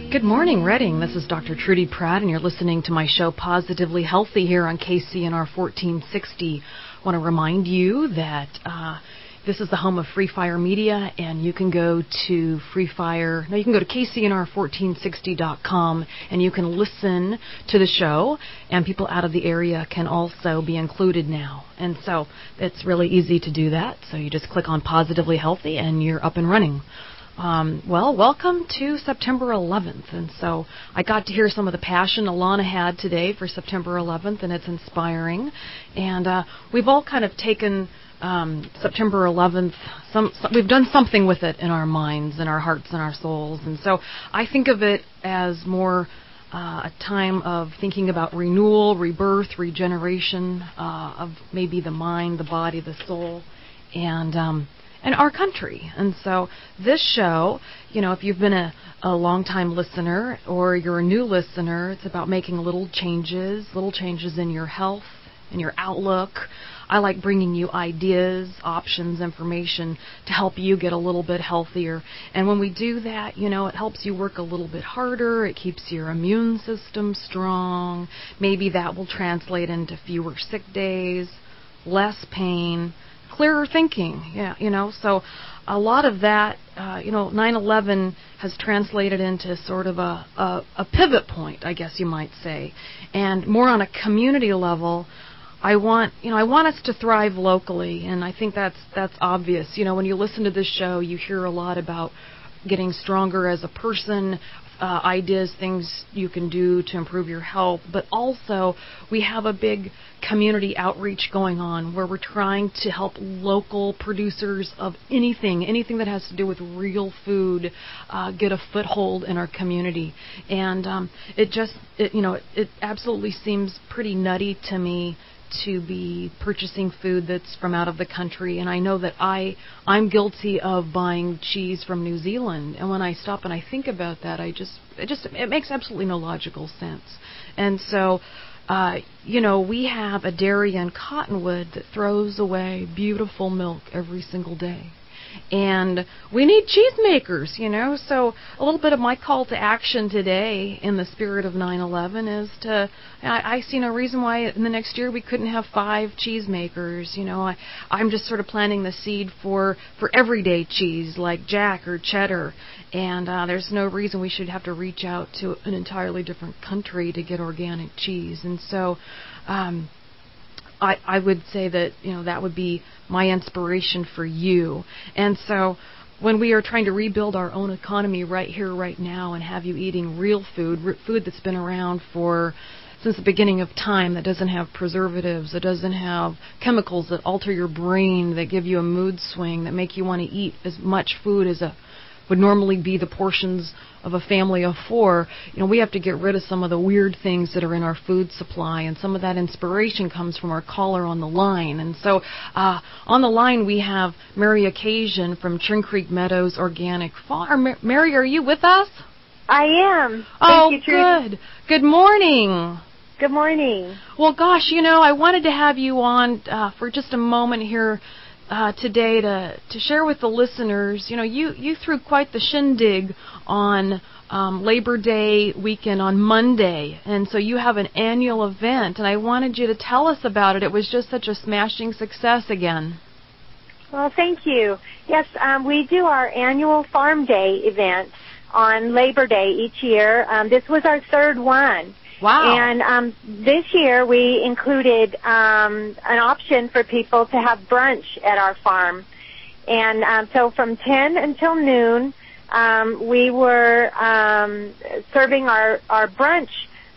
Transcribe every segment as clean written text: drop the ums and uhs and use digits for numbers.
Good morning, Reading. This is Dr. Trudy Pratt, and you're listening to my show Positively Healthy here on KCNR 1460. I want to remind you that this is the home of Free Fire Media, and you can go to KCNR1460.com, and you can listen to the show, and people out of the area can also be included now. And so it's really easy to do that. So you just click on Positively Healthy, and you're up and running. Welcome to September 11th, and so I got to hear some of the passion Alana had today for September 11th, and it's inspiring, and we've all kind of taken September 11th, we've done something with it in our minds and our hearts and our souls, and so I think of it as more a time of thinking about renewal, rebirth, regeneration of maybe the mind, the body, the soul, and our country. And so this show, if you've been a long-time listener or you're a new listener, it's about making little changes in your health, in your outlook. I like bringing you ideas, options, information to help you get a little bit healthier. And when we do that, it helps you work a little bit harder. It keeps your immune system strong. Maybe that will translate into fewer sick days, less pain, clearer thinking, so a lot of that, 9/11 has translated into sort of a pivot point, I guess you might say, and more on a community level. I want us to thrive locally, and I think that's obvious. When you listen to this show, you hear a lot about getting stronger as a person, ideas, things you can do to improve your health, but also we have a big community outreach going on where we're trying to help local producers of anything that has to do with real food get a foothold in our community. And it absolutely seems pretty nutty to me to be purchasing food that's from out of the country, and I know that I'm guilty of buying cheese from New Zealand, and when I stop and I think about that, it makes absolutely no logical sense. And so we have a dairy in Cottonwood that throws away beautiful milk every single day. And we need cheesemakers, So a little bit of my call to action today in the spirit of 9/11 is I see no reason why in the next year we couldn't have 5 cheesemakers. I'm just sort of planting the seed for everyday cheese like Jack or cheddar. And there's no reason we should have to reach out to an entirely different country to get organic cheese. And so I would say that, that would be my inspiration for you. And so when we are trying to rebuild our own economy right here, right now, and have you eating real food that's been around since the beginning of time, that doesn't have preservatives, that doesn't have chemicals that alter your brain, that give you a mood swing, that make you want to eat as much food as would normally be the portions of a family of 4, we have to get rid of some of the weird things that are in our food supply, and some of that inspiration comes from our caller on the line. And so on the line we have Mary Occasion from Trin Creek Meadows Organic Farm. Mary, are you with us? I am. Thank you, good. Good morning. Good morning. Well, gosh, I wanted to have you on for just a moment here today to share with the listeners. You threw quite the shindig on Labor Day weekend on Monday, and so you have an annual event, and I wanted you to tell us about it. It was just such a smashing success again. Well, thank you. Yes, we do our annual Farm Day event on Labor Day each year. This was our 3rd one. Wow. And this year we included an option for people to have brunch at our farm. And so from 10 until noon, we were serving our brunch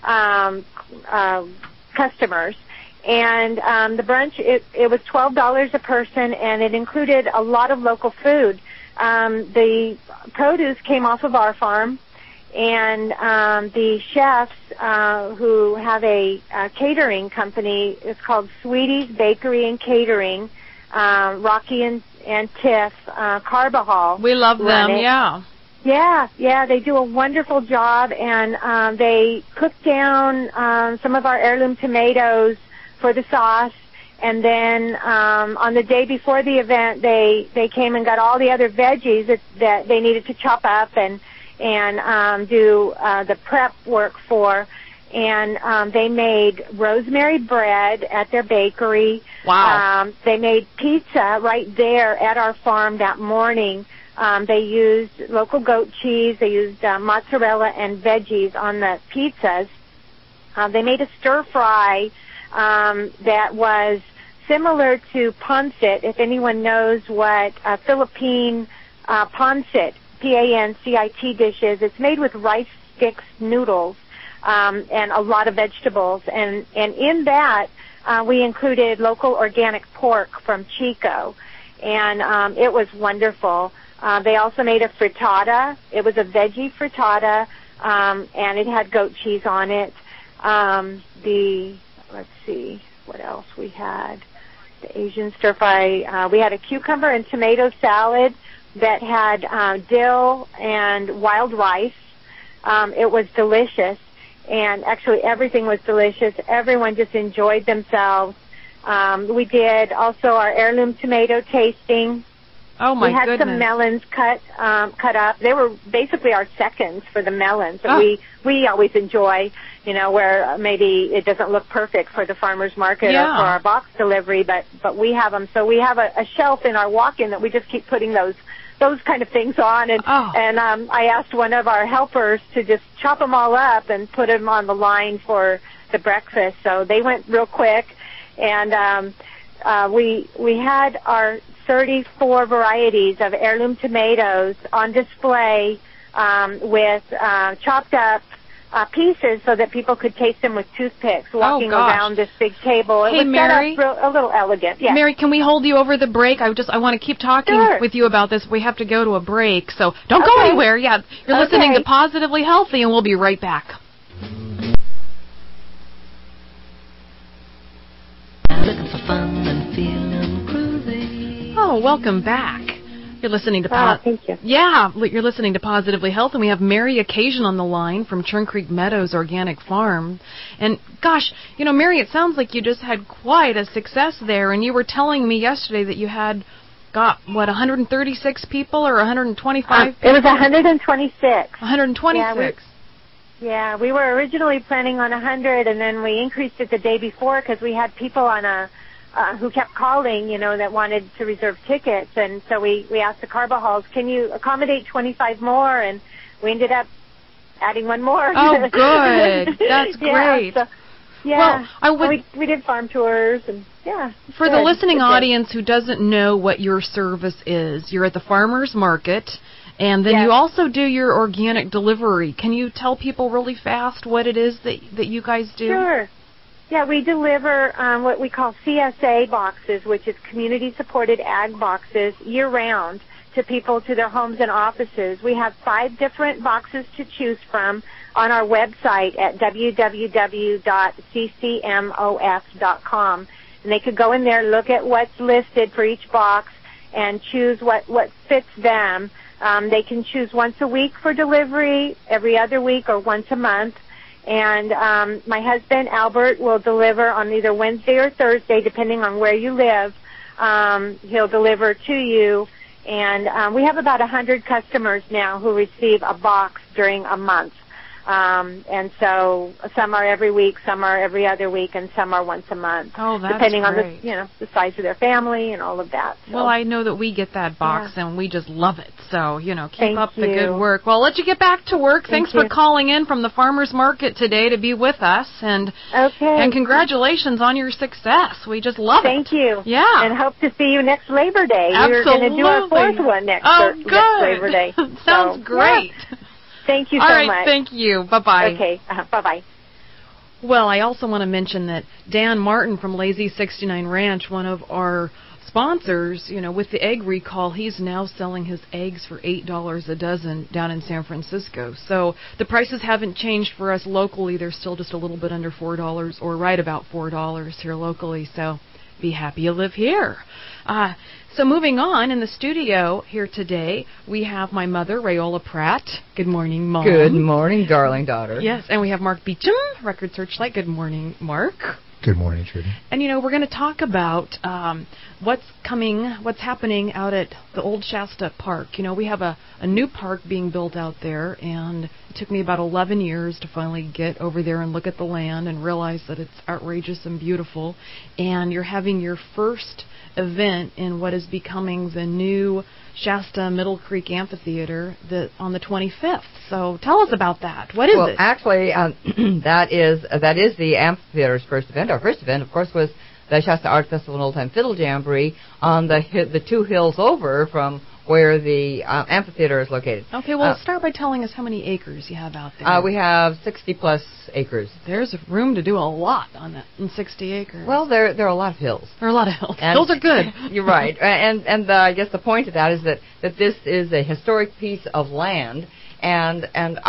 customers. And the brunch, it was $12 a person, and it included a lot of local food. The produce came off of our farm. And the chefs who have a catering company, it's called Sweetie's Bakery and Catering, Rocky and Tiff Carbajal. We love them, yeah. Yeah, they do a wonderful job, and they cook down some of our heirloom tomatoes for the sauce. And then on the day before the event, they came and got all the other veggies that they needed to chop up, and and do the prep work for. And they made rosemary bread at their bakery. Wow. They made pizza right there at our farm that morning. They used local goat cheese. They used mozzarella and veggies on the pizzas. They made a stir fry that was similar to pancit. If anyone knows what Philippine pancit, P-A-N-C-I-T dish is, it's made with rice sticks noodles and a lot of vegetables. And in that, we included local organic pork from Chico. And it was wonderful. They also made a frittata. It was a veggie frittata, and it had goat cheese on it. Let's see, what else we had. The Asian stir fry. We had a cucumber and tomato salad that had dill and wild rice. It was delicious, and actually everything was delicious. Everyone just enjoyed themselves. We did also our heirloom tomato tasting. Oh my goodness! We had some melons cut up. They were basically our seconds for the melons that we always enjoy. You know, where maybe it doesn't look perfect for the farmer's market or for our box delivery, but we have them. So we have a shelf in our walk-in that we just keep putting those kind of things on. And I asked one of our helpers to just chop them all up and put them on the line for the breakfast. So they went real quick, and we had our 34 varieties of heirloom tomatoes on display with chopped up pieces so that people could taste them with toothpicks walking around this big table. It was Mary, set up a little elegant. Yes. Mary, can we hold you over the break? I want to keep talking with you about this. We have to go to a break, so don't go anywhere. Yeah, you're listening to Positively Healthy, and we'll be right back. Looking for fun and feeling groovy. Oh, welcome back. You're listening to thank you. Yeah, you're listening to Positively Health, and we have Mary Occasion on the line from Churn Creek Meadows Organic Farm. And gosh, Mary, it sounds like you just had quite a success there, and you were telling me yesterday that you had 136 people or 125 people? It was 126. 126. Yeah, we were originally planning on 100, and then we increased it the day before because we had people on who kept calling, that wanted to reserve tickets. And so we asked the Carbahalls, can you accommodate 25 more? And we ended up adding one more. Oh, good. That's great. We did farm tours, and For the listening audience who doesn't know what your service is, you're at the farmer's market, and then you also do your organic delivery. Can you tell people really fast what it is that you guys do? Sure. Yeah, we deliver what we call CSA boxes, which is community-supported ag boxes, year-round to people, to their homes and offices. We have 5 different boxes to choose from on our website at www.ccmof.com. And they could go in there, look at what's listed for each box, and choose what fits them. They can choose once a week for delivery, every other week, or once a month. And my husband, Albert, will deliver on either Wednesday or Thursday, depending on where you live. He'll deliver to you. And we have about 100 customers now who receive a box during a month. And so some are every week, some are every other week, and some are once a month. Oh, that's depending great. on the size of their family and all of that. So. Well, I know that we get that box, and we just love it. So, keep Thank up you. the good work. Well, I'll let you get back to work. Thanks for calling in from the farmer's market today to be with us. And congratulations on your success. We just love it. Thank you. Yeah. And hope to see you next Labor Day. Absolutely. We're going to do our 4th one next Labor Day. Sounds great. Yeah. Thank you so much. All right, much. thank you. Bye-bye. Okay, bye-bye. Well, I also want to mention that Dan Martin from Lazy 69 Ranch, one of our sponsors, with the egg recall, he's now selling his eggs for $8 a dozen down in San Francisco. So the prices haven't changed for us locally. They're still just a little bit under $4 or right about $4 here locally. So be happy you live here. So moving on, in the studio here today, we have my mother, Rayola Pratt. Good morning, Mom. Good morning, darling daughter. Yes, and we have Mark Beecham, Record Searchlight. Good morning, Mark. Good morning, Trudy. And, we're going to talk about what's happening out at the Old Shasta Park. We have a new park being built out there, and it took me about 11 years to finally get over there and look at the land and realize that it's outrageous and beautiful. And you're having your first event in what is becoming the new Shasta Middle Creek Amphitheater on the 25th. So tell us about that. What is it? Well, actually, that is the amphitheater's first event. Our first event, of course, was the Shasta Art Festival and Old Time Fiddle Jamboree on the 2 hills over from where the amphitheater is located. Okay, well, start by telling us how many acres you have out there. We have 60-plus acres. There's room to do a lot on that in 60 acres. Well, there are a lot of hills. There are a lot of hills. Hills are good. You're right. And I guess the point of that is that this is a historic piece of land, and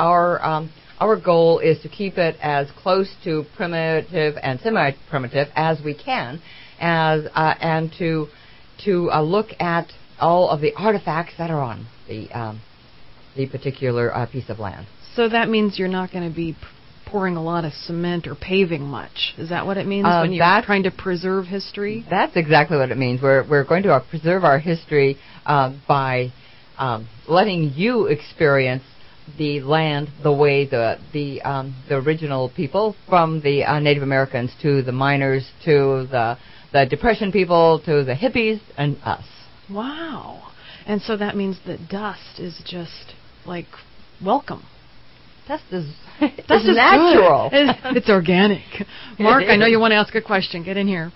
our goal is to keep it as close to primitive and semi-primitive as we can, and to look at all of the artifacts that are on the particular piece of land. So that means you're not going to be pouring a lot of cement or paving much. Is that what it means when you're trying to preserve history? That's exactly what it means. We're going to preserve our history by letting you experience the land the way the original people, from the Native Americans to the miners to the Depression people to the hippies and us. Wow. And so that means that dust is just like welcome. Dust is natural. It's organic. Mark, I know you want to ask a question. Get in here.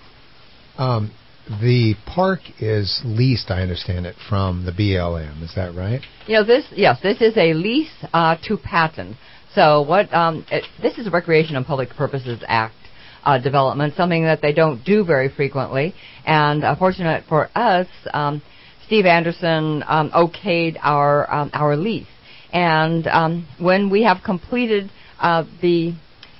The park is leased, I understand it, from the BLM. Is that right? This is a lease to patent. So this is a Recreation and Public Purposes Act development, something that they don't do very frequently. And fortunate for us, Steve Anderson okayed our lease. And when we have completed the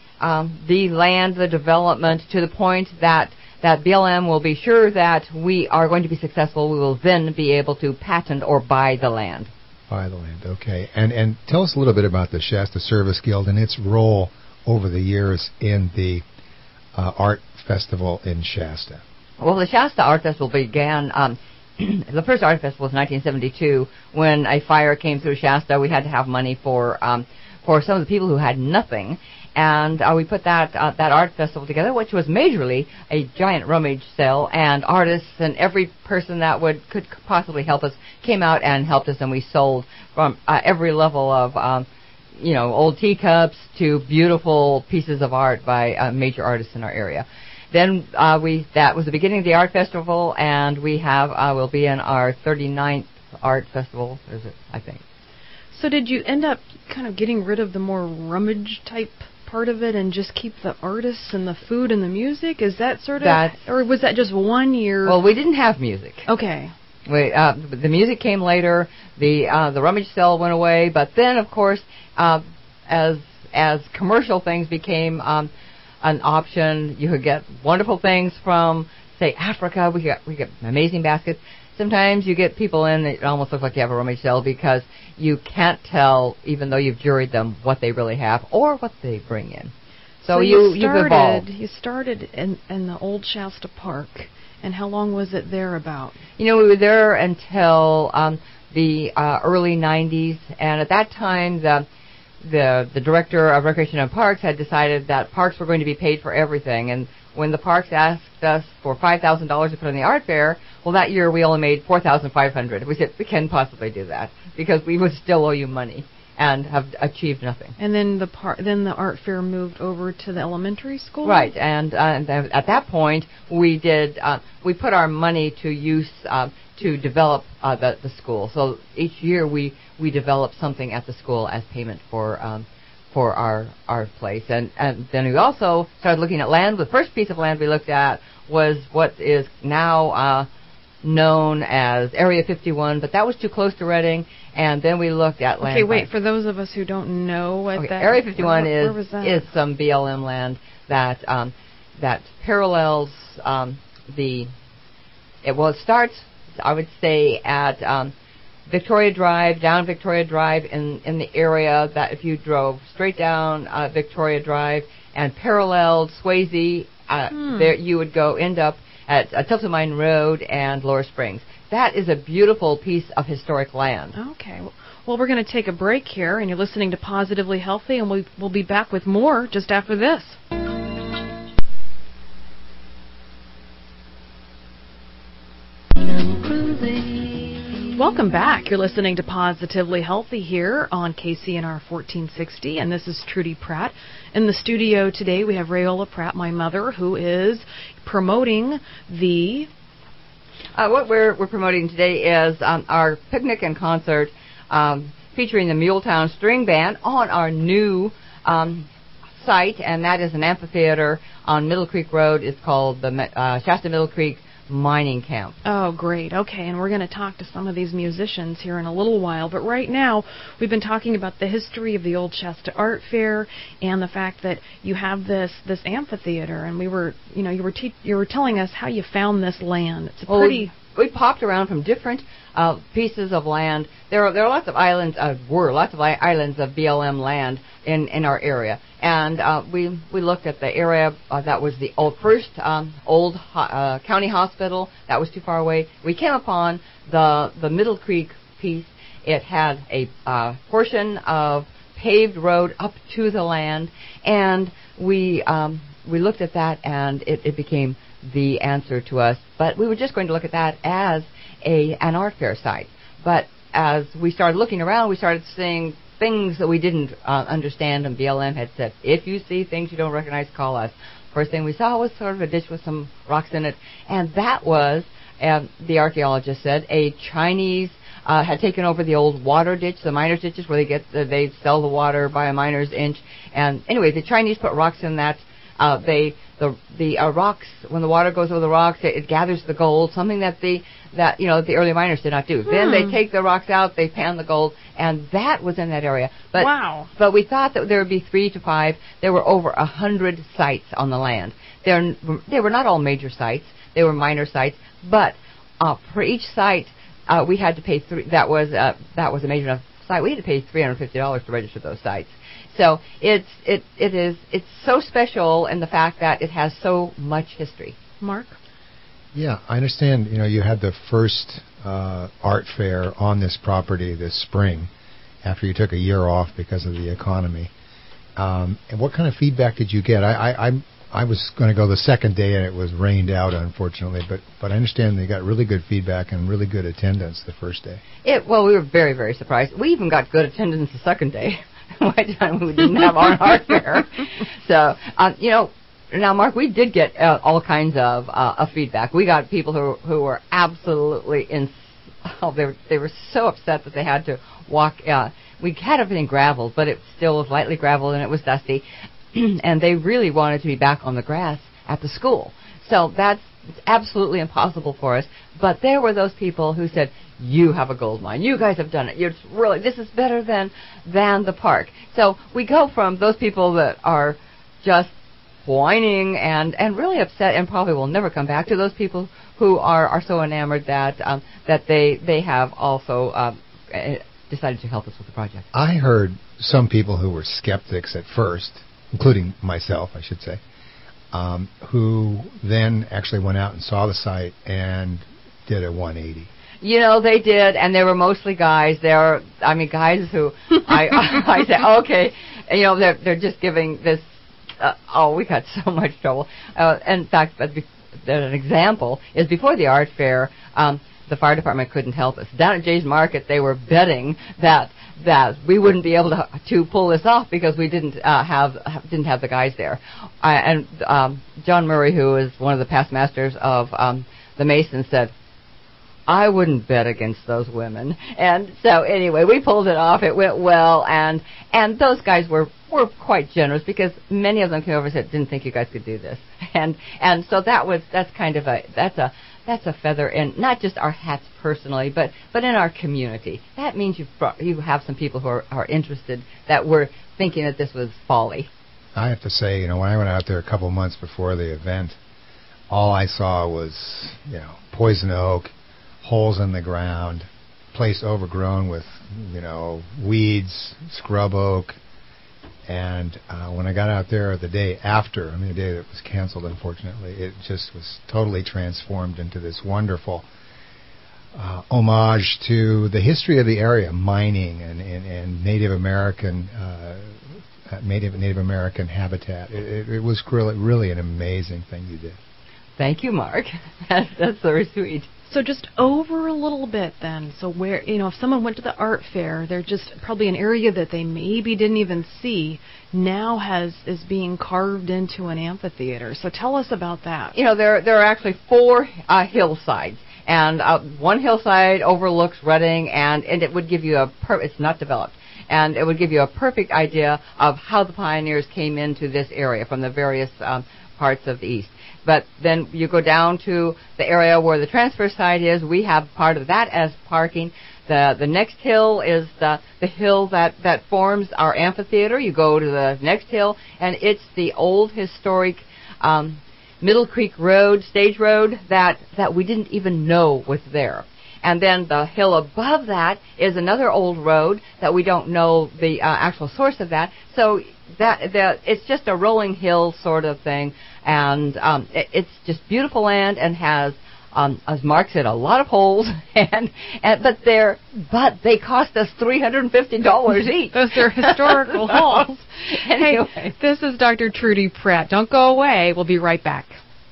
land, the development, to the point that BLM will be sure that we are going to be successful, we will then be able to patent or buy the land. Buy the land, okay. And tell us a little bit about the Shasta Service Guild and its role over the years in the art festival in Shasta. Well, the Shasta Art Festival began, the first art festival was 1972. When a fire came through Shasta, we had to have money for some of the people who had nothing. And we put that art festival together, which was majorly a giant rummage sale, and artists and every person that could possibly help us came out and helped us, and we sold from every level of old teacups to beautiful pieces of art by major artists in our area. Then that was the beginning of the art festival, and we'll be in our 39th art festival, I think. So did you end up kind of getting rid of the more rummage type part of it and just keep the artists and the food and the music? Is that or was that just 1 year? Well, we didn't have music. Okay. The music came later. The rummage sale went away, but then, of course, as commercial things became an option, you could get wonderful things from, say, Africa. We get amazing baskets. Sometimes you get people in that almost look like you have a rummage sale because you can't tell, even though you've juried them, what they really have or what they bring in. So you've evolved. You started in the Old Shasta Park, and how long was it there about? We were there until the early 90s, and at that time the director of Recreation and Parks had decided that parks were going to be paid for everything, and when the parks asked us for $5,000 to put on the art fair, well, that year we only made $4,500. We said, we can't possibly do that because we would still owe you money and have achieved nothing. And then the art fair moved over to the elementary school? Right, and at that point we put our money to use to develop the school. So each year we developed something at the school as payment for our place. And then we also started looking at land. The first piece of land we looked at was what is now known as Area 51, but that was too close to Redding. And then we looked at land. Okay, wait, for those of us who don't know what that Area 51 is some BLM land that parallels it starts, I would say, at Victoria Drive, down Victoria Drive in the area that if you drove straight down Victoria Drive and paralleled Swayze There you would end up at Tilton Mine Road and Laura Springs. That is a beautiful piece of historic land. Okay. Well, we're going to take a break here, and you're listening to Positively Healthy, and we'll be back with more just after this. Welcome back. You're listening to Positively Healthy here on KCNR 1460, and this is Trudy Pratt. In the studio today, we have Rayola Pratt, my mother, who is promoting the... what we're promoting today is our picnic and concert featuring the Muletown String Band on our new site, and that is an amphitheater on Middle Creek Road. It's called the Shasta Middle Creek Mining Camp. Oh, great. Okay, and we're going to talk to some of these musicians here in a little while. But right now, we've been talking about the history of the Old Shasta Art Fair and the fact that you have this amphitheater. And we were, you were telling us how you found this land. It's a pretty. We popped around from different pieces of land. There are lots of islands. Islands of BLM land in our area, and we looked at the area that was the first old county hospital. That was too far away. We came upon the Middle Creek piece. It had a portion of paved road up to the land, and we looked at that, and it became the answer to us. But we were just going to look at that as an art fair site. But as we started looking around, we started seeing things that we didn't understand, and BLM had said, if you see things you don't recognize, call us. First thing we saw was sort of a ditch with some rocks in it, and that was, the archaeologist said, a Chinese had taken over the old water ditch, the miners' ditches, where they sell the water by a miner's inch. And anyway, the Chinese put rocks in that. The rocks, when the water goes over the rocks, it gathers the gold, something that the early miners did not do. Then they take the rocks out, they pan the gold, and that was in that area. But, wow. But we thought that there would be 3 to 5. There were over 100 sites on the land. They were not all major sites. They were minor sites. But for each site, we had to pay that was a major enough site. We had to pay $350 to register those sites. So it's so special in the fact that it has so much history. Mark? Yeah, I understand. You had the first art fair on this property this spring, after you took a year off because of the economy. And what kind of feedback did you get? I was going to go the second day, and it was rained out, unfortunately. But I understand they got really good feedback and really good attendance the first day. Well, we were very, very surprised. We even got good attendance the second day. By the time we didn't have our art fair. So, now, Mark, we did get all kinds of feedback. We got people who were absolutely they were so upset that they had to walk. We had everything graveled, but it still was lightly graveled and it was dusty, and they really wanted to be back on the grass at the school. So it's absolutely impossible for us. But there were those people who said, you have a gold mine. You guys have done it. This is better than the park. So we go from those people that are just whining and really upset and probably will never come back to those people who are so enamored that they have also decided to help us with the project. I heard some people who were skeptics at first, including myself, I should say, who then actually went out and saw the site and did a 180. They did, and they were mostly guys. Guys who I said, okay, they're just giving this. We got so much trouble. In fact, an example is before the art fair, the fire department couldn't help us. Down at Jay's Market, they were betting that we wouldn't be able to pull this off because we didn't have the guys there. And John Murray, who is one of the past masters of the Masons, said, I wouldn't bet against those women. And so anyway, we pulled it off. It went well, and those guys were quite generous because many of them came over and said, didn't think you guys could do this. And so that's a feather in not just our hats personally, but in our community. That means you have some people who are interested, that were thinking that this was folly. I have to say, when I went out there a couple of months before the event, all I saw was, poison oak, holes in the ground, place overgrown with, weeds, scrub oak, And when I got out there the day after, the day that it was canceled, unfortunately, it just was totally transformed into this wonderful homage to the history of the area, mining and Native American Native American habitat. It was really an amazing thing you did. Thank you, Mark. That's very sweet. So just over a little bit then. So where, if someone went to the art fair, they're just probably an area that they maybe didn't even see now is being carved into an amphitheater. So tell us about that. There are actually 4 hillsides. And one hillside overlooks Redding, and it would give you it's not developed, and it would give you a perfect idea of how the pioneers came into this area from the various parts of the east. But then you go down to the area where the transfer site is. We have part of that as parking. The next hill is the hill that forms our amphitheater. You go to the next hill, and it's the old historic Middle Creek Road, stage road, that we didn't even know was there. And then the hill above that is another old road that we don't know the actual source of that. So it's just a rolling hill sort of thing. And it's just beautiful land and has, as Mark said, a lot of holes. But they cost us $350 each. Those are historical holes. Anyway. Hey, this is Dr. Trudy Pratt. Don't go away. We'll be right back.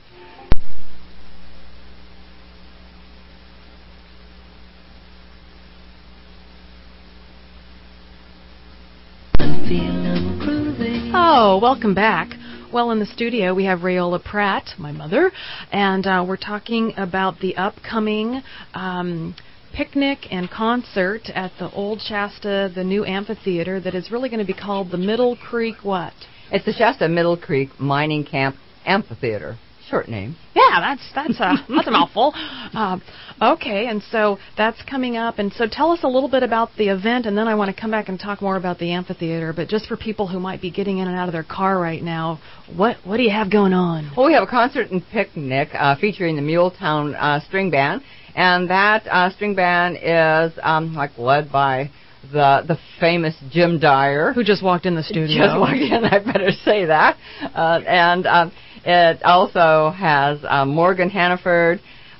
Oh, welcome back. Well, in the studio, we have Rayola Pratt, my mother, and we're talking about the upcoming picnic and concert at the Old Shasta, the new amphitheater that is really going to be called the Middle Creek what? It's the Shasta Middle Creek Mining Camp Amphitheater. Short name. Yeah, that's a mouthful. Okay, and so that's coming up. And so tell us a little bit about the event, and then I want to come back and talk more about the amphitheater. But just for people who might be getting in and out of their car right now, what do you have going on? Well, we have a concert and picnic featuring the Muletown String Band, and that string band is led by the famous Jim Dyer, who just walked in the studio. Just walked in, I better say that. It also has Morgan Hannaford,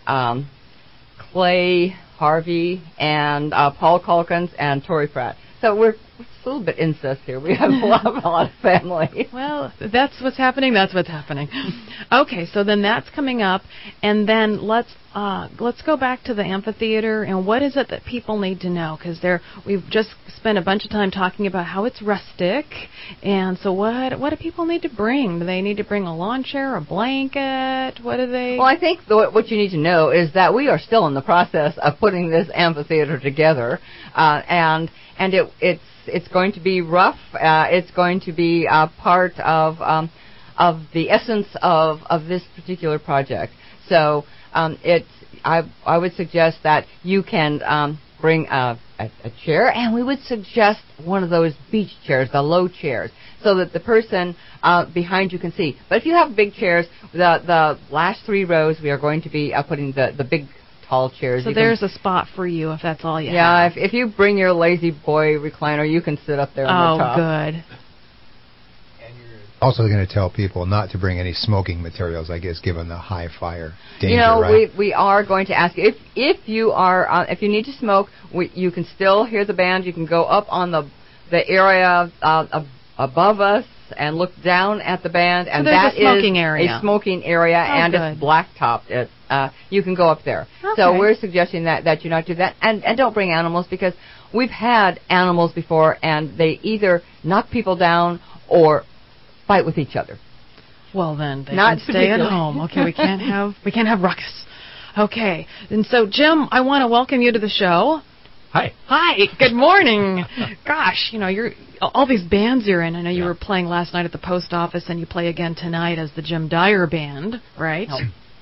Clay Harvey, and Paul Calkins, and Tori Pratt. So we're a little bit incest here. We have a lot of family. Well, that's what's happening. That's what's happening. Okay, so then that's coming up, and then let's go back to the amphitheater. And what is it that people need to know? Because we've just spent a bunch of time talking about how it's rustic, and so what do people need to bring? Do they need to bring a lawn chair, a blanket? What do they? Well, I think what you need to know is that we are still in the process of putting this amphitheater together, and it's going to be rough. It's going to be part of the essence of this particular project. So I would suggest that you can bring a chair, and we would suggest one of those beach chairs, the low chairs, so that the person behind you can see. But if you have big chairs, the last 3 rows, we are going to be putting the big tall chairs. So there's a spot for you if that's all you have. Yeah, if you bring your lazy boy recliner, you can sit up there on the top. Oh, good. And you're also going to tell people not to bring any smoking materials, I guess, given the high fire danger, right? we are going to ask you, if you need to smoke, you can still hear the band. You can go up on the area above us and look down at the band, and that is a smoking area, and good. It's blacktopped. You can go up there. Okay. So we're suggesting that you not do that, and don't bring animals, because we've had animals before, and they either knock people down or fight with each other. Well, then they can stay at home. Okay, we can't have ruckus. Okay, and so Jim, I want to welcome you to the show. Hi. Hi. Good morning. Gosh, you're all these bands you're in. I know you were playing last night at the post office, and you play again tonight as the Jim Dyer Band, right?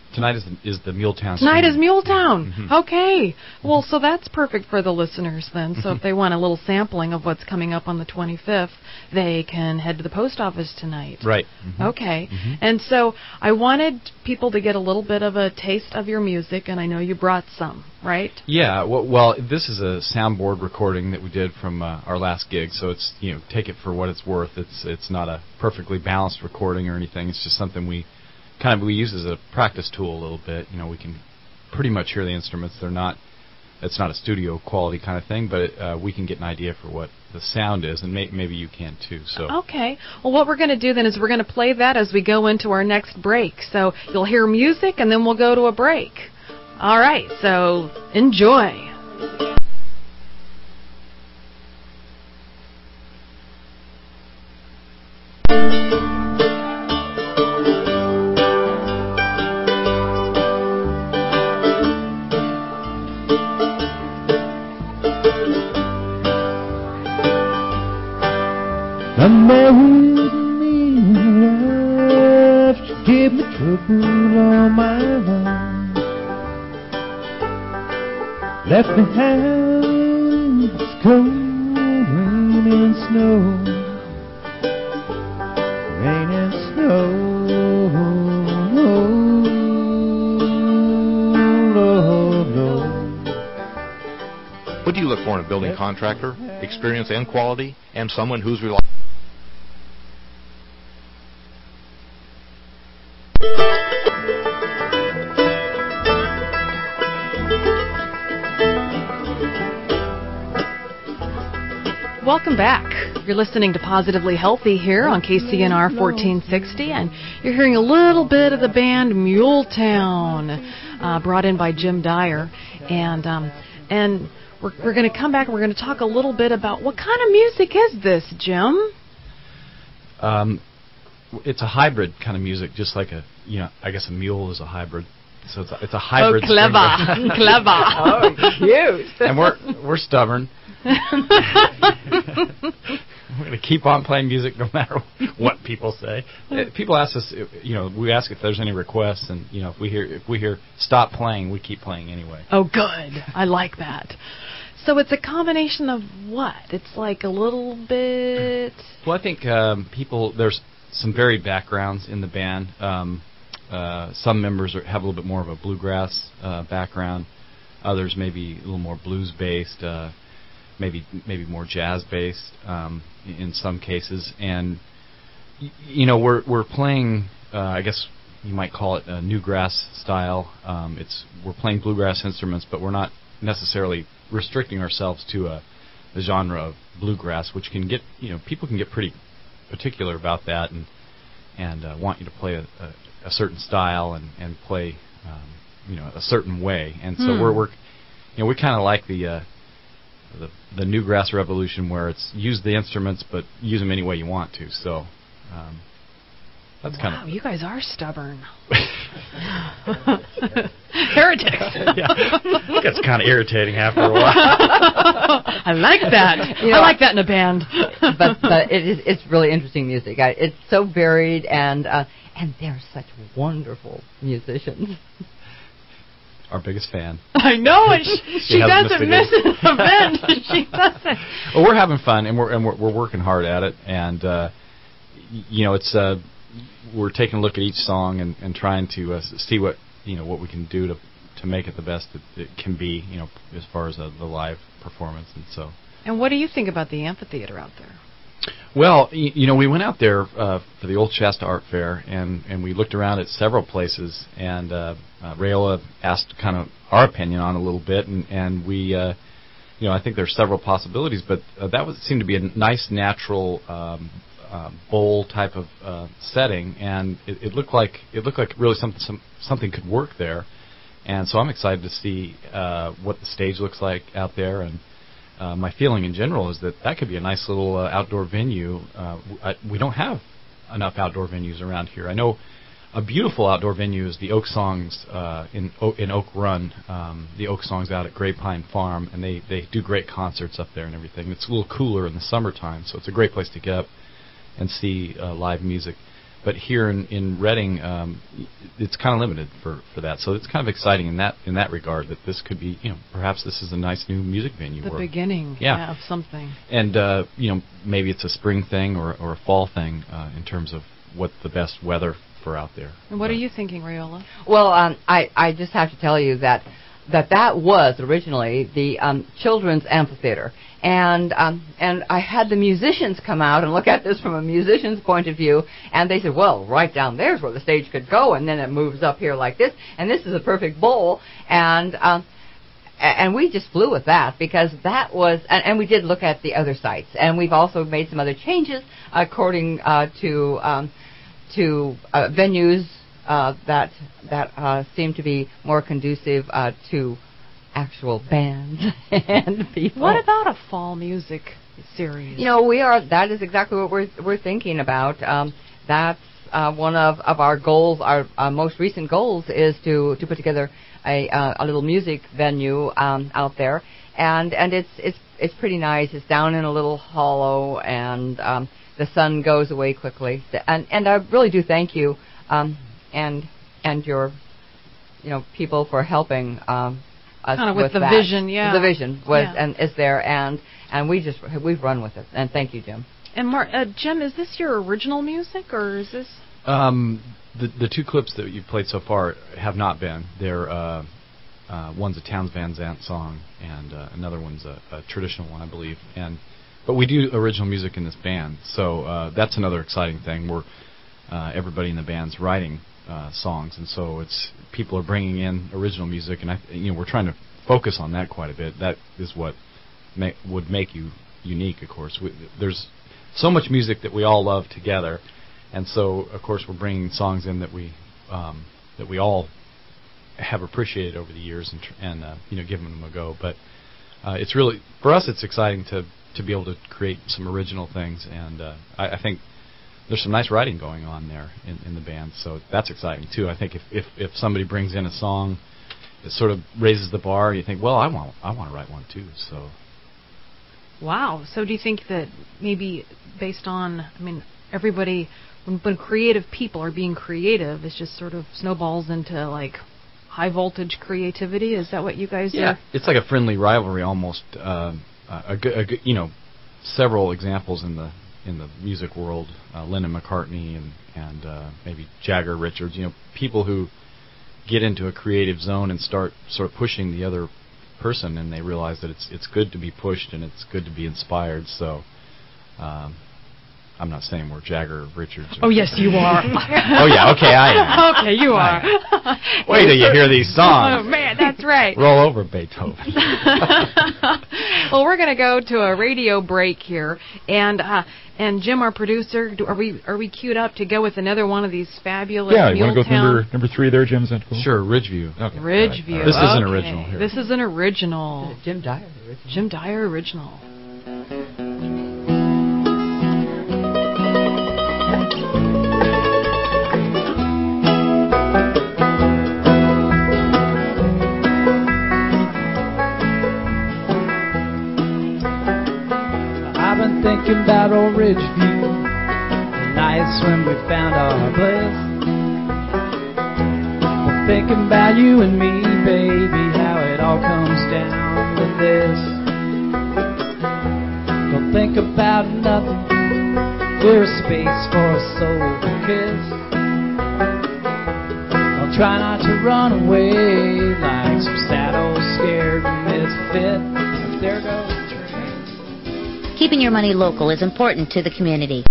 Tonight is the Muletown. Tonight is Muletown. Mm-hmm. Okay. Well, so that's perfect for the listeners then. So if they want a little sampling of what's coming up on the 25th, they can head to the post office tonight. Right. Mm-hmm. Okay. Mm-hmm. And so I wanted people to get a little bit of a taste of your music, and I know you brought some, right? Yeah. Well, this is a soundboard recording that we did from our last gig, so it's, take it for what it's worth. It's not a perfectly balanced recording or anything. It's just something we use as a practice tool a little bit. We can pretty much hear the instruments. It's not a studio quality kind of thing, but we can get an idea for what the sound is, and maybe you can too. So okay. Well, what we're going to do then is we're going to play that as we go into our next break. So you'll hear music, and then we'll go to a break. All right. So enjoy. I'm married me a wife. She gave me trouble all my life. Left behind it's cold rain and snow. Rain and snow. Lord, Lord. What do you look for in a building contractor? Experience and quality, and someone who's reliable. Welcome back. You're listening to Positively Healthy here on KCNR 1460, and you're hearing a little bit of the band Muletown, brought in by Jim Dyer, and we're going to come back and we're going to talk a little bit about what kind of music is this, Jim? It's a hybrid kind of music, just like I guess a mule is a hybrid. So it's a hybrid. Oh, clever, clever. Oh, cute. And we're stubborn. We're going to keep on playing music no matter what people say. People ask us, we ask if there's any requests, and if we hear stop playing, we keep playing anyway. Oh, good. I like that. So it's a combination of what? It's like a little bit. Well, I think there's some varied backgrounds in the band. Some members have a little bit more of a bluegrass background. Others maybe a little more blues based. Maybe more jazz based in some cases, and we're playing. I guess you might call it a newgrass style. We're playing bluegrass instruments, but we're not necessarily restricting ourselves to a genre of bluegrass, which can get people can get pretty particular about that and want you to play a certain style and play a certain way, and so we kind of like the newgrass revolution, where it's use the instruments but use them any way you want to. So that's kind of. Wow, you guys are stubborn. Heretics. Yeah, it gets kind of irritating after a while. I like that. I like that in a band. but it's really interesting music. It's so varied, and they're such wonderful musicians. Our biggest fan. I know, and she doesn't miss an event. She doesn't. Well, we're having fun, and we're working hard at it, and it's we're taking a look at each song and trying to see what we can do to make it the best it can be, as far as the live performance, and so. And what do you think about the amphitheater out there? Well, we went out there for the Old Shasta Art Fair, and we looked around at several places, and Rayola asked kind of our opinion on it a little bit, and we, I think there's several possibilities, but that seemed to be a nice natural bowl type of setting, and it looked like really something could work there, and so I'm excited to see what the stage looks like out there, and. My feeling in general is that could be a nice little outdoor venue. We don't have enough outdoor venues around here. I know a beautiful outdoor venue is the Oak Songs in Oak Run. The Oak Songs out at Grapevine Farm, and they do great concerts up there and everything. It's a little cooler in the summertime, so it's a great place to get up and see live music. But here in Reading, it's kind of limited for that. So it's kind of exciting in that regard that this could be, perhaps this is a nice new music venue. The beginning of something. And, maybe it's a spring thing or a fall thing in terms of what the best weather for out there. And what are you thinking, Rayola? Well, I just have to tell you that was originally the children's amphitheater, and I had the musicians come out and look at this from a musician's point of view, and they said, well, right down there's where the stage could go, and then it moves up here like this, and this is a perfect bowl, and we just flew with that because that was, and we did look at the other sites, and we've also made some other changes according to venues that seem to be more conducive to actual bands and people. What about a fall music series? That is exactly what we're thinking about. That's one of our goals. Our most recent goals is to put together a little music venue out there, and it's pretty nice. It's down in a little hollow, and the sun goes away quickly. And I really do thank you. And your, people for helping us kind of with the that. vision, yeah. The vision was and is there, and we've run with it. And thank you, Jim. And Jim, is this your original music, or is this? The two clips that you've played so far have not been. They're one's a Townes Van Zandt song, and another one's a traditional one, I believe. But we do original music in this band, so that's another exciting thing. We're everybody in the band's writing songs, and so people are bringing in original music, and we're trying to focus on that quite a bit. That is what would make you unique, of course. There's so much music that we all love together, and so of course we're bringing songs in that we all have appreciated over the years and giving them a go. But it's really, for us, it's exciting to be able to create some original things, and I think there's some nice writing going on there in the band, so that's exciting too. I think if somebody brings in a song, it sort of raises the bar. You think, well, I want to write one too. So. Wow. So do you think that maybe based on, everybody, when creative people are being creative, it's just sort of snowballs into like high voltage creativity? Is that what you guys are? It's like a friendly rivalry almost. Several examples in the music world, Lennon McCartney and maybe Jagger, Richards, people who get into a creative zone and start sort of pushing the other person, and they realize that it's good to be pushed and it's good to be inspired. So I'm not saying we're Jagger or Richards. Oh, yes, you are. Oh, yeah, okay, I am. Okay, you are. Wait till you hear these songs. Oh, man, that's right. Roll over, Beethoven. Well, we're going to go to a radio break here, and Jim, our producer, are we queued up to go with another one of these fabulous? Yeah, you want to go with number 3 there, Jim? Is that cool? Sure, Ridgeview. Okay. Ridgeview. This is an original here. This is an original. Jim Dyer original. Jim Dyer original. Thinking about old Ridgeview, the nights when we found our bliss. Well, thinking about you and me, baby, how it all comes down to this. Don't think about nothing, clear a space for a soul to kiss. I'll try not to run away like some sad old scared misfit. There goes. Keeping your money local is important to the community.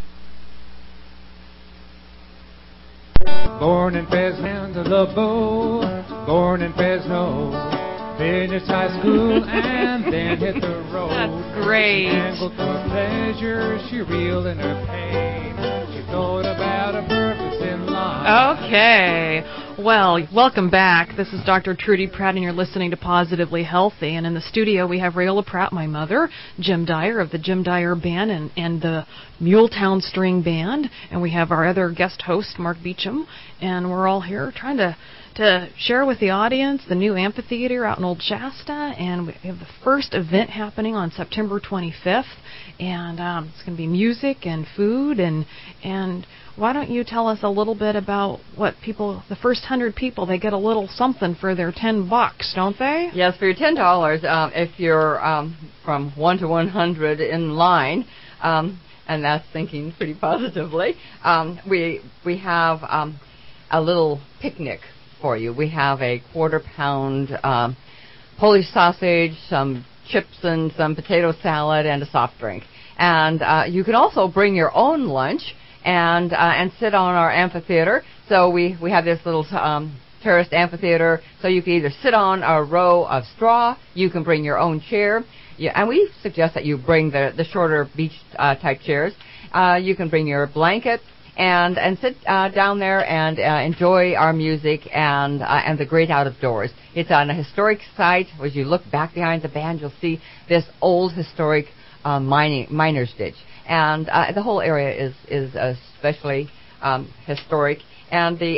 Born in Fresno, born in Fresno, finished high school and then hit the road. That's great. She gambled for pleasure, she reeled in her pain. She thought about a purpose in life. Okay. Well, welcome back. This is Dr. Trudy Pratt, and you're listening to Positively Healthy. And in the studio, we have Rayola Pratt, my mother, Jim Dyer of the Jim Dyer Band and the Muletown String Band. And we have our other guest host, Mark Beecham. And we're all here trying to to share with the audience the new amphitheater out in Old Shasta, and we have the first event happening on September 25th, and it's going to be music and food, and why don't you tell us a little bit about what people, the first 100 people, they get a little something for their $10, don't they? Yes, for your $10, if you're from 1 to 100 in line, and that's thinking pretty positively, we have a little picnic for you. We have a quarter-pound Polish sausage, some chips and some potato salad, and a soft drink. And you can also bring your own lunch and sit on our amphitheater. So we have this little terraced amphitheater, so you can either sit on a row of straw, you can bring your own chair, and we suggest that you bring the shorter beach type chairs. You can bring your blanket and sit down there and enjoy our music and the great out of doors. It's on a historic site. As you look back behind the band, you'll see this old historic miner's ditch, and the whole area is especially historic. And the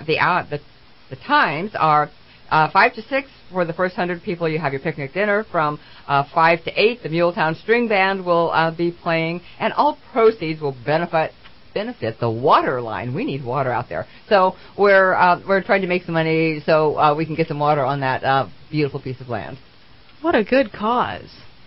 times are 5 to 6 for the first 100 people. You have your picnic dinner. From 5 to 8, the Muletown String Band will be playing, and all proceeds will benefit the water line. We need water out there, so we're trying to make some money so we can get some water on that beautiful piece of land. What a good cause.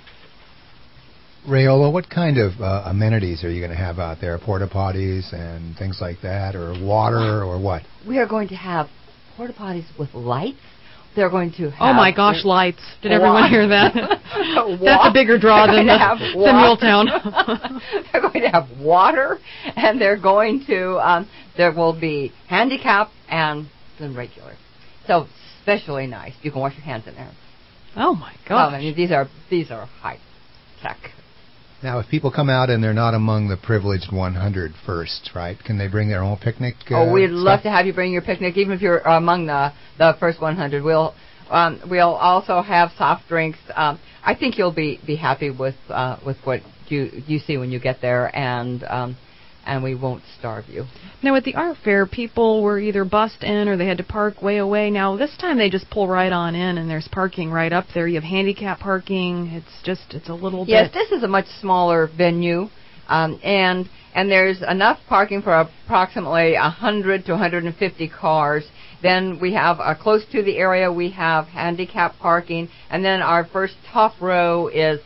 Rayola, what kind of amenities are you going to have out there? Porta potties and things like that, or water, or what? We are going to have porta potties with lights. They're going to have... Oh my gosh, lights. Did everyone hear that? That's a bigger draw than the Muletown. They're going to have water, and they're going to... there will be handicap and then regular. So, especially nice. You can wash your hands in there. Oh my gosh. I mean, these are high tech. Now, if people come out and they're not among the privileged 100 first, right, can they bring their own picnic? We'd love to have you bring your picnic, even if you're among the first 100. We'll also have soft drinks. I think you'll be happy with what you see when you get there, and we won't starve you. Now, at the art fair, people were either bussed in or they had to park way away. Now, this time they just pull right on in, and there's parking right up there. You have handicap parking. It's a little bit... Yes, this is a much smaller venue, and there's enough parking for approximately 100 to 150 cars. Then we have, close to the area, we have handicap parking, and then our first top row is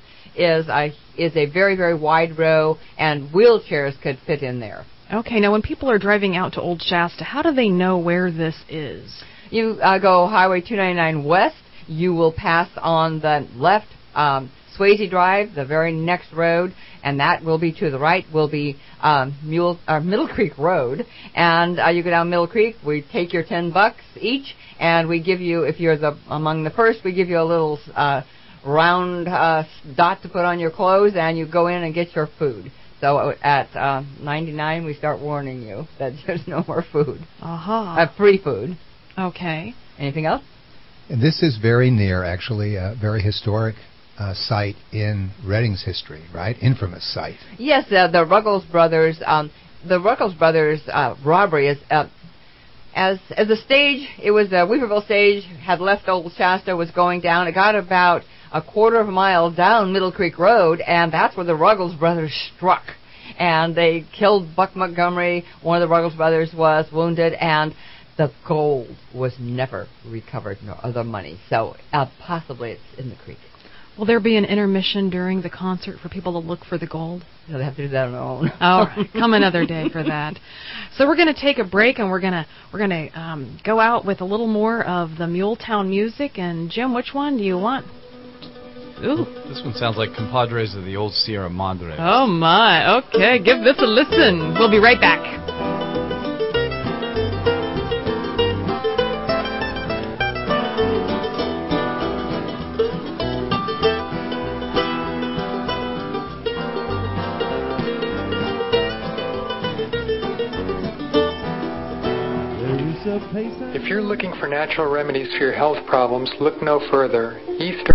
a very, very wide row, and wheelchairs could fit in there. Okay, now when people are driving out to Old Shasta, how do they know where this is? You go Highway 299 west, you will pass on the left Swayze Drive, the very next road, and that will be to the right, will be Middle Creek Road. And you go down Middle Creek, we take your $10 each, and we give you, if you're among the first, we give you a little... round dot to put on your clothes, and you go in and get your food. So at 99, we start warning you that there's no more food. Free food. Okay. Anything else? And this is very near, actually, a very historic site in Redding's history, right? Infamous site. Yes, the Ruggles Brothers. The Ruggles Brothers robbery is. As the stage, it was the Weaverville stage, had left Old Shasta, was going down. It got about a quarter of a mile down Middle Creek Road, and that's where the Ruggles brothers struck. And they killed Buck Montgomery. One of the Ruggles brothers was wounded, and the gold was never recovered, nor other money. So possibly it's in the creek. Will there be an intermission during the concert for people to look for the gold? No, they have to do that on their own. All right, come another day for that. So we're going to take a break, and we're going to go out with a little more of the Muletown music. And Jim, which one do you want? Ooh, this one sounds like Compadres of the old Sierra Madre. Oh my! Okay, give this a listen. We'll be right back. If you're looking for natural remedies for your health problems, look no further. Eastern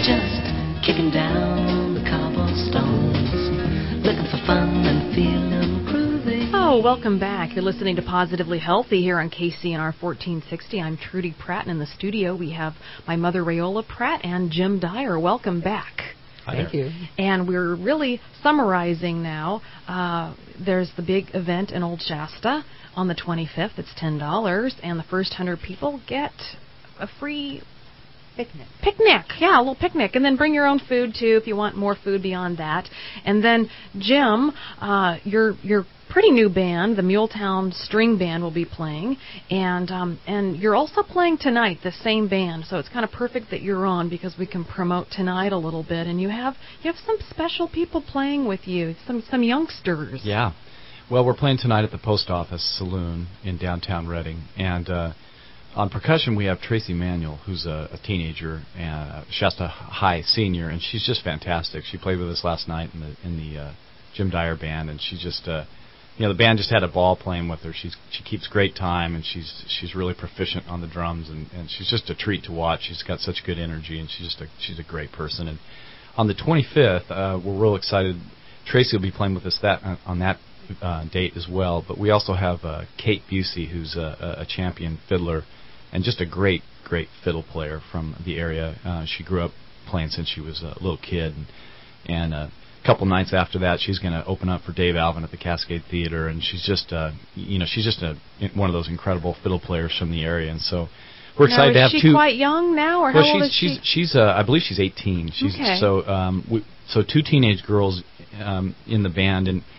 just kicking down the cobblestones, looking for fun and feeling groovy. Oh, welcome back. You're listening to Positively Healthy here on KCNR 1460. I'm Trudy Pratt, and in the studio we have my mother, Rayola Pratt, and Jim Dyer. Welcome back. Thank you. And we're really summarizing now. There's the big event in Old Shasta on the 25th. It's $10, and the first 100 people get a free picnic. Yeah, a little picnic. And then bring your own food, too, if you want more food beyond that. And then, Jim, your pretty new band, the Muletown String Band, will be playing. And you're also playing tonight, the same band. So it's kind of perfect that you're on because we can promote tonight a little bit. And you have some special people playing with you, some youngsters. Yeah. Well, we're playing tonight at the Post Office Saloon in downtown Reading. And on percussion, we have Tracy Manuel, who's a teenager, and Shasta High senior, and she's just fantastic. She played with us last night in the Jim Dyer band, and she just, the band just had a ball playing with her. She keeps great time, and she's really proficient on the drums, and she's just a treat to watch. She's got such good energy, and she's a great person. And on the 25th, we're real excited. Tracy will be playing with us on that date as well, but we also have Kate Busey, who's a champion fiddler and just a great fiddle player from the area. She grew up playing since she was a little kid, and a couple nights after that, she's going to open up for Dave Alvin at the Cascade Theater, and she's just one of those incredible fiddle players from the area, and so we're excited to have two. Is she quite young now, or how old is she? She's I believe she's 18. Okay. So two teenage girls in the band, and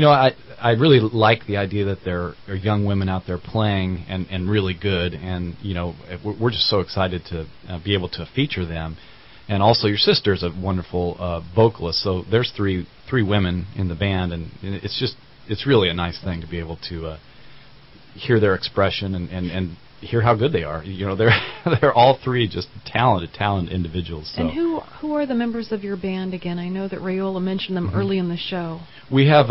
I really like the idea that there are young women out there playing and really good, and we're just so excited to be able to feature them. And also, your sister's a wonderful vocalist, so there's three women in the band, and it's really a nice thing to be able to hear their expression and hear how good they are. They're all three just talented individuals. So. And who are the members of your band again? I know that Rayola mentioned them early in the show. We have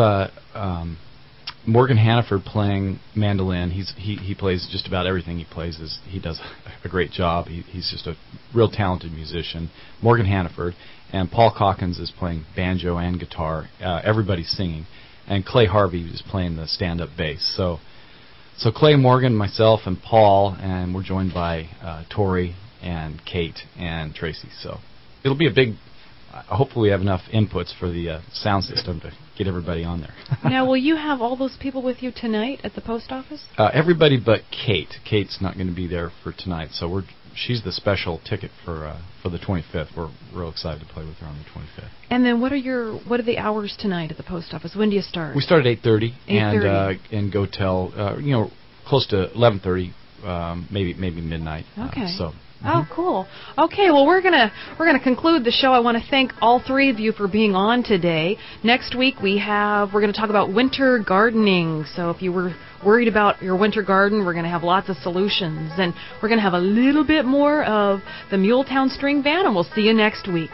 Morgan Hannaford playing mandolin. He plays just about everything he plays. He does a great job. He's just a real talented musician. Morgan Hannaford. And Paul Calkins is playing banjo and guitar. Everybody's singing. And Clay Harvey is playing the stand-up bass. So Clay, Morgan, myself, and Paul, and we're joined by Tori and Kate and Tracy. So it'll be a big. Hopefully, we have enough inputs for the sound system to get everybody on there. Now, will you have all those people with you tonight at the post office? Everybody but Kate. Kate's not going to be there for tonight, so she's the special ticket for the 25th. We're real excited to play with her on the 25th. And then what are the hours tonight at the post office? When do you start? We start at 8:30 and go till close to 11:30, maybe midnight. Okay. So. Oh, cool. Okay, well, we're gonna conclude the show. I want to thank all three of you for being on today. Next week we're going to talk about winter gardening. So if you were worried about your winter garden, we're going to have lots of solutions, and we're going to have a little bit more of the Muletown String Band, and we'll see you next week.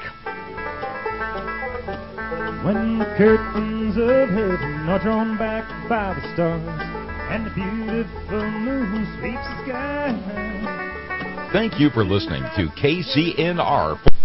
When the curtains of heaven are drawn back by the stars and the beautiful moon sweeps the sky. Thank you for listening to KCNR